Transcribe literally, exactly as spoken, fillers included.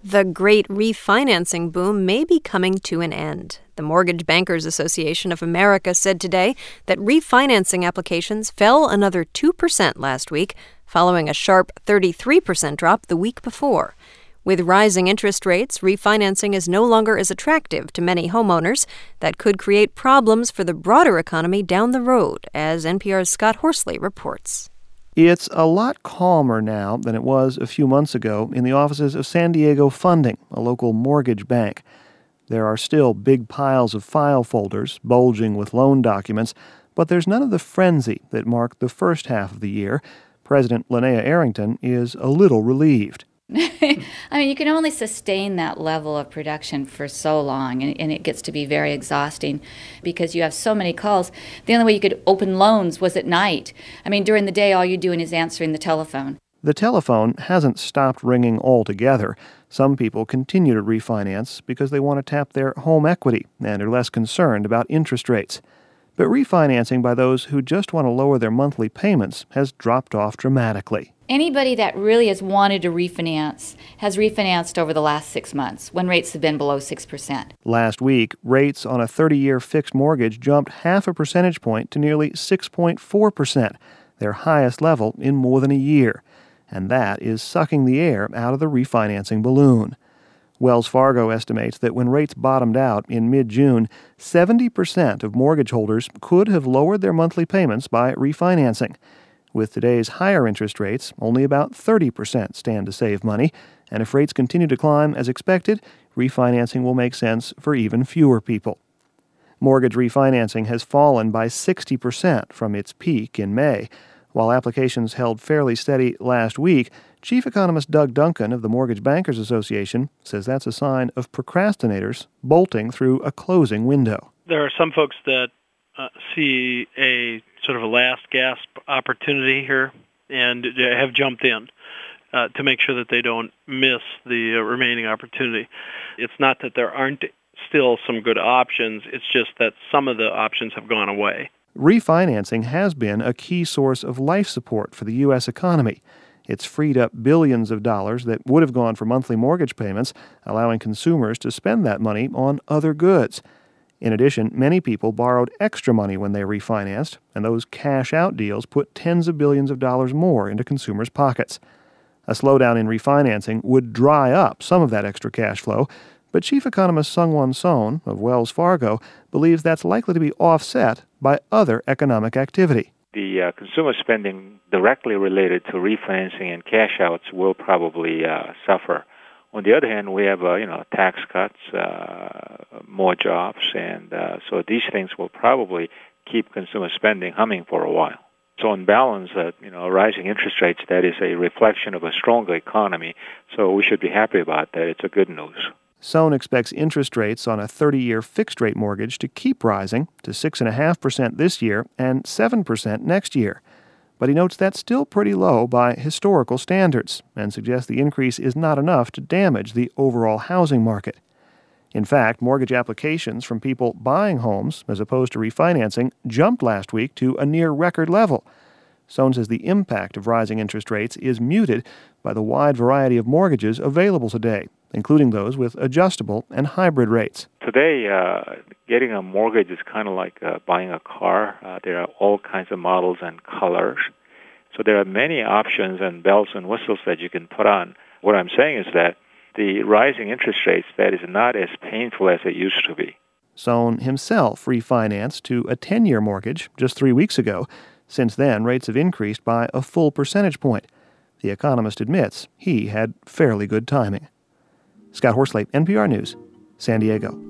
The great refinancing boom may be coming to an end. The Mortgage Bankers Association of America said today that refinancing applications fell another two percent last week, following a sharp thirty-three percent drop the week before. With rising interest rates, refinancing is no longer as attractive to many homeowners. That could create problems for the broader economy down the road, as N P R's Scott Horsley reports. It's a lot calmer now than it was a few months ago in the offices of San Diego Funding, a local mortgage bank. There are still big piles of file folders bulging with loan documents, but there's none of the frenzy that marked the first half of the year. President Linnea Arrington is a little relieved. I mean, you can only sustain that level of production for so long, and, and it gets to be very exhausting because you have so many calls. The only way you could open loans was at night. I mean, during the day, all you're doing is answering the telephone. The telephone hasn't stopped ringing altogether. Some people continue to refinance because they want to tap their home equity and are less concerned about interest rates. But refinancing by those who just want to lower their monthly payments has dropped off dramatically. Anybody that really has wanted to refinance has refinanced over the last six months when rates have been below six percent. Last week, rates on a thirty-year fixed mortgage jumped half a percentage point to nearly six point four percent, their highest level in more than a year. And that is sucking the air out of the refinancing balloon. Wells Fargo estimates that when rates bottomed out in mid-June, seventy percent of mortgage holders could have lowered their monthly payments by refinancing. With today's higher interest rates, only about thirty percent stand to save money, and if rates continue to climb as expected, refinancing will make sense for even fewer people. Mortgage refinancing has fallen by sixty percent from its peak in May. While applications held fairly steady last week, Chief Economist Doug Duncan of the Mortgage Bankers Association says that's a sign of procrastinators bolting through a closing window. There are some folks that uh, see a sort of a last gasp opportunity here and have jumped in uh, to make sure that they don't miss the uh, remaining opportunity. It's not that there aren't still some good options, it's just that some of the options have gone away. Refinancing has been a key source of life support for the U S economy. It's freed up billions of dollars that would have gone for monthly mortgage payments, allowing consumers to spend that money on other goods. In addition, many people borrowed extra money when they refinanced, and those cash-out deals put tens of billions of dollars more into consumers' pockets. A slowdown in refinancing would dry up some of that extra cash flow, but Chief Economist Sung-Won Son of Wells Fargo believes that's likely to be offset by other economic activity. The uh, consumer spending directly related to refinancing and cash outs will probably uh, suffer. On the other hand, we have uh, you know tax cuts, uh, more jobs, and uh, so these things will probably keep consumer spending humming for a while. So on balance, uh, you know, rising interest rates, that is a reflection of a stronger economy, so we should be happy about that. It's a good news. Son expects interest rates on a thirty-year fixed-rate mortgage to keep rising to six point five percent this year and seven percent next year. But he notes that's still pretty low by historical standards and suggests the increase is not enough to damage the overall housing market. In fact, mortgage applications from people buying homes as opposed to refinancing jumped last week to a near-record level. Son says the impact of rising interest rates is muted by the wide variety of mortgages available today, including those with adjustable and hybrid rates. Today, uh, getting a mortgage is kind of like uh, buying a car. Uh, there are all kinds of models and colors. So there are many options and bells and whistles that you can put on. What I'm saying is that the rising interest rates, that is not as painful as it used to be. Son himself refinanced to a ten-year mortgage just three weeks ago. Since then, rates have increased by a full percentage point. The economist admits he had fairly good timing. Scott Horsley, N P R News, San Diego.